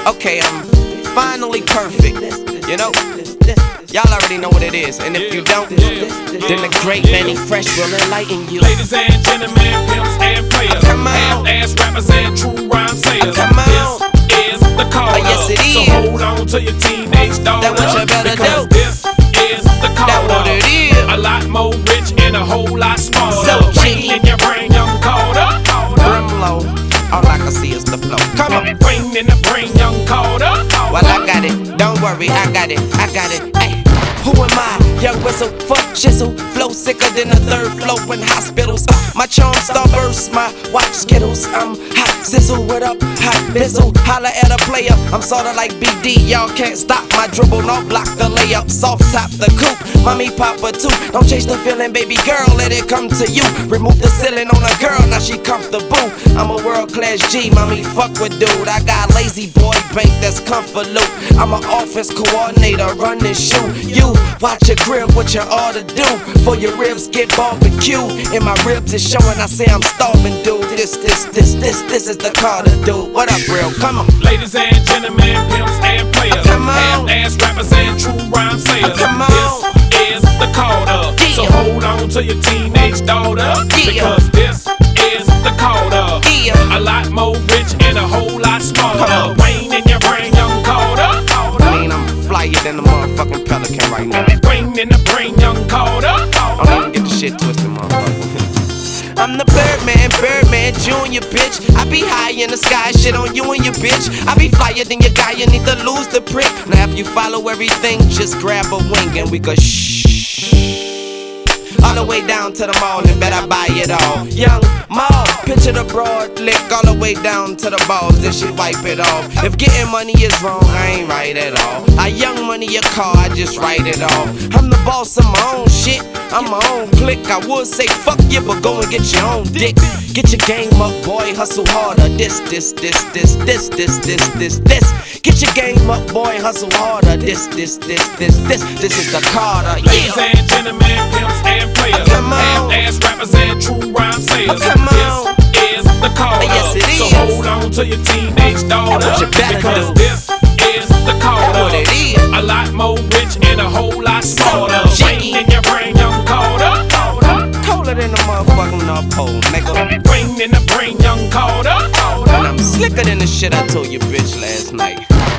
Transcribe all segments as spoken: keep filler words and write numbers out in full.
Okay, I'm finally perfect, you know? Y'all already know what it is, and if you don't, then the great Mannie Fresh will enlighten you. Ladies and gentlemen, pimps and players, Come on. half-ass rappers and true rhyme sayers. Come on. This is the call Oh, yes, it So is. hold on to your teenage daughter, That's what you better because do. this is the call That's what it is. A lot more rich and a whole lot smaller. So Rain in your brain, young Carter. Brimlow, all I can see is the flow. Come on. Rain in the brain, young Carter. Well, I got it, don't worry, I got it, I got it, ayy. Who am I? Young whistle, fuck shizzle. Flow sicker than a third flow in hospitals. Uh, my charm starburst, my watch skittles. I'm hot sizzle, what up? Hot bizzle. Holla at a player, I'm sorta like B D. Y'all can't stop my dribble, no block the layup. Soft top the coupe, mommy papa too. Don't chase the feeling, baby girl, let it come to you. Remove the ceiling on a girl, now she comfortable. I'm a world class G, mommy fuck with dude. I got lazy boy bank that's comfort loot. I'm an offense coordinator, run this shoe. You watch your crib, what you ought to do. For your ribs get barbecue. And my ribs is showing, I say I'm starving, dude. This, this, this, this, this is the Carter, dude. What up, real? Come on. Ladies and gentlemen, pimps and players, Come on. half-ass rappers and true rhyme sayers. Come on. This is the Carter. So Yeah. hold on to your teenage daughter, Yeah. because this is the Carter. Yeah. A lot more rich and a whole lot Come smaller. on. Rain in your brain, young Carter. I mean, I'm flyer than the motherfucking pelican right now. Rain in the brain, young Carter. Don't even get the shit twisted, motherfucker. I'm the Birdman, Birdman Junior, bitch. I be high in the sky, shit on you and your bitch. I be flyer than your guy, you need to lose the prick. Now if you follow everything, just grab a wing and we go shh. All the way down to the mall and bet I buy it all. Young Mall, picture the broad lick all the way down to the balls, then she wipe it off. If getting money is wrong, I ain't right at all. I young money your car, I just write it off. I'm the boss of my own shit, I'm my own clique. I would say fuck you, but go and get your own dick. Get your game up, boy, hustle harder. This, this, this, this, this, this, this, this, this. Get your game up, boy, hustle harder. This, this, this, this, this, this is the Carter. Ladies Yeah. and gentlemen, pimps and players, Come on. half-ass rappers and true rhyme sayers. Come on. This is the Carter. Yes, it So is. hold on to your teenage daughter, That's what you better because do. this is the Carter. That's what it is. A lot more rich and a whole lot smaller. jiggy. Rain in your brain, young Carter. Colder than the motherfucking North Pole, nigga. Rain in the brain, young Carter. And I'm slicker than the shit I told you bitch last night.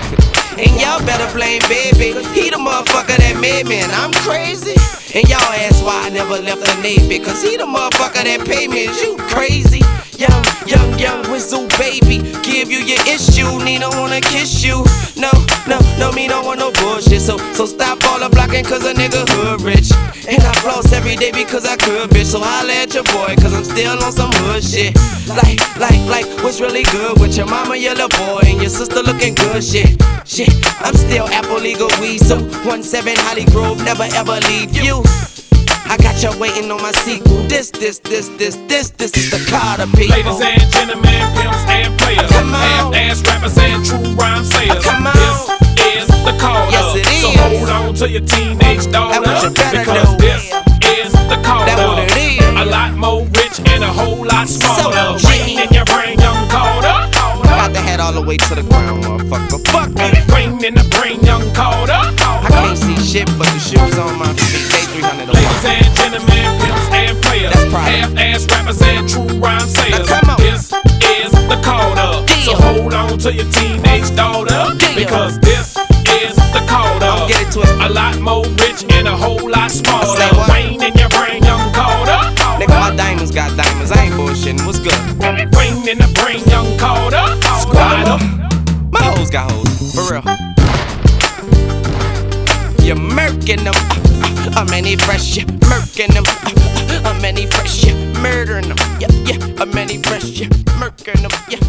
And y'all better blame baby. He the motherfucker that made me, and I'm crazy. And y'all ask why I never left the Navy, cause he the motherfucker that paid me. Is you crazy? Young, young, young whistle baby. Give you your issue, Nina wanna kiss you. No, no, no, me don't want no bullshit. So, so stop all the blocking, cause a nigga hood rich. And I floss every day because I could, bitch. So holla at your boy, cause I'm still on some hood shit. Like, like, like, what's really good with your mama, your little boy, and your sister looking good, shit. Shit, I'm still Apple legal weed, so one seven Holly Grove, never ever leave you. I got you waiting on my sequel. This, this, this, this, this, this is the Carter people. Ladies and gentlemen, pimps and players, Come on. half-ass rappers and true rhyme sayers. Come on. This is the Carter. Yes, it So is. hold on to your teenage daughter, That's what you better because do. this is the Carter. That's what it is. A lot more rich and a whole lot smaller. So Rain in your brain, young Carter. Got the head all the way to the ground, motherfucker. Fuck you. Rain in the brain, young Carter. I can't see shit but the shoes on my feet. They three hundred a Ladies month. and gentlemen, pimps and players, That's private. half-ass rappers and true rhyme sayers. Now come on. This is the Carter. So Yeah. hold on to your teenage daughter, Yeah. because this is the Carter. Don't get it twisted. A lot more rich and a whole lot smaller. Say what? Rain in your brain, young Carter. Nigga, my diamonds got diamonds. I ain't bullshitting. What's good? Rain in the brain, young Carter. Squad up. My hoes got hoes. For real. You're murking them. Uh, uh, I'm Mannie Fresh. You're murking them. Uh, uh, I'm Mannie Fresh. You're murdering them. Yeah, yeah. I'm Mannie Fresh. You're murking them. Yeah.